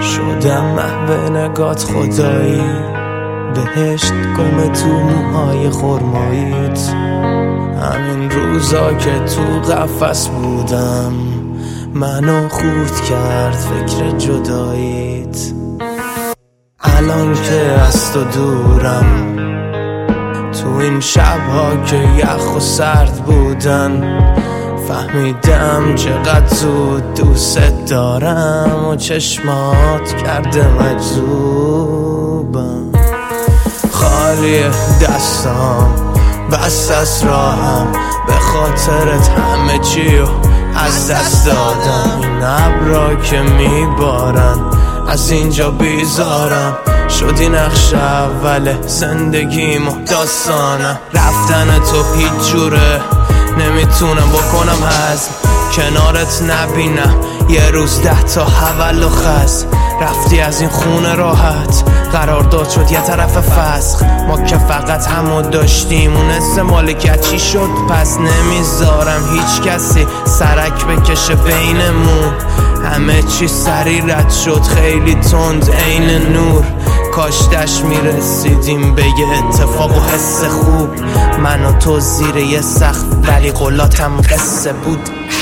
شدم محو نگات خدایی، بهشت گم تو موهای خرماییت. همین روزا که تو قفس بودم منو خورد کرد فکر جداییت. الان که از تو دورم، تو این شبها که یخ و سرد بودن، فهمیدم چقدر زود دوست دارم و چشمات کرده مجذوبم. خالی دستام بس از راهم، به خاطرت همه چیو از دست دادم. این ابرا که میبارن از اینجا بیزارم، شدی نقش اول زندگیم و داستانم. رفتن تو هیچ جوره نمیتونم بکنم هضم، کنارت نبینم یه روز 10 تا حول و خز. رفتی از این خونه راحت، قرارداد شد یه طرف فسخ. ما که فقط همو داشتیم، اون مالکیت چی شد پس؟ نمیذارم هیچ کسی سرک بکشه بینمون. همه چی سری رد شد خیلی تند عین نور. کاش دش میرسیدیم به یه اتفاق و حس خوب، من و تو زیر یه سقف ولی قلاتم قصه بود.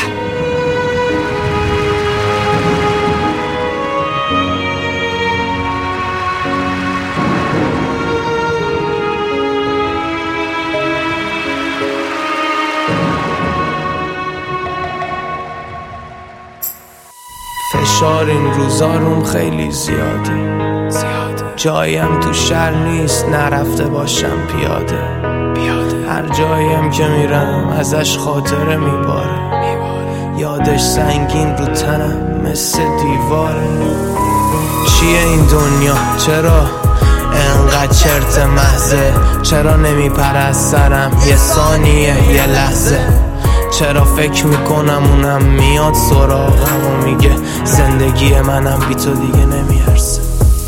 فشار این روزا روم خیلی زیاده، جایم تو شهر نیست نرفته باشم پیاده. هر جایم که میرم ازش خاطره میباره، یادش سنگین رو تنم مثل دیواره. چیه این دنیا؟ چرا انقدر چرت محضه؟ چرا نمیپره از سرم یه ثانیه یه لحظه؟ چرا فکر میکنم اونم میاد سراغم و میگه زندگی منم بی تو دیگه نمیارزه.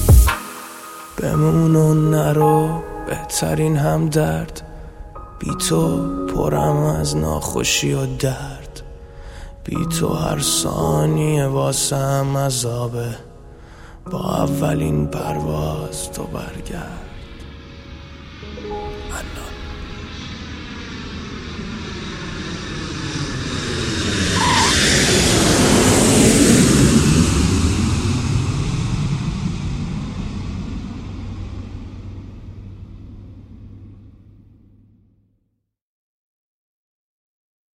بمون و نرو بهترین هم درد، بی تو پرم از ناخوشی و درد. بی تو هر ثانیه واسم عذابه، با اولین پرواز تو برگرد.